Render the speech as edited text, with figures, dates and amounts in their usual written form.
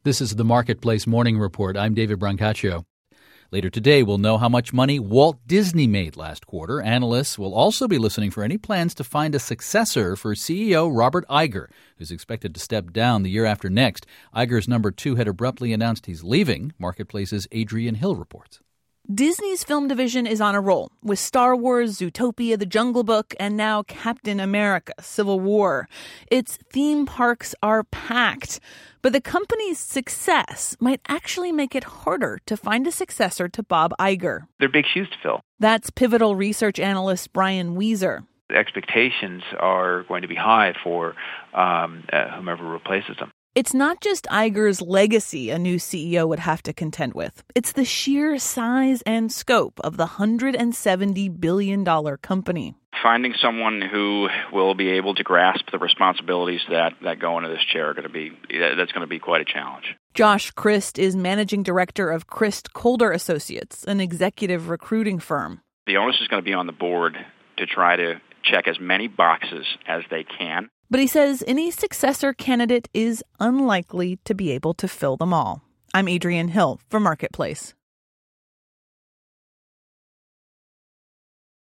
This is the Marketplace Morning Report. I'm David Brancaccio. Later today, we'll know how much money Walt Disney made last quarter. Analysts will also be listening for any plans to find a successor for CEO Robert Iger, who's expected to step down the year after next. Iger's number 2 had abruptly announced he's leaving. Marketplace's Adrian Hill reports. Disney's film division is on a roll with Star Wars, Zootopia, The Jungle Book, and now Captain America, Civil War. Its theme parks are packed. But the company's success might actually make it harder to find a successor to Bob Iger. They're big shoes to fill. That's Pivotal research analyst Brian Weiser. The expectations are going to be high for whomever replaces them. It's not just Iger's legacy a new CEO would have to contend with. It's the sheer size and scope of the $170 billion company. Finding someone who will be able to grasp the responsibilities that go into this chair that's going to be quite a challenge. Josh Christ is managing director of Christ Colder Associates, an executive recruiting firm. The onus is going to be on the board to try to check as many boxes as they can. But he says any successor candidate is unlikely to be able to fill them all. I'm Adrian Hill for Marketplace.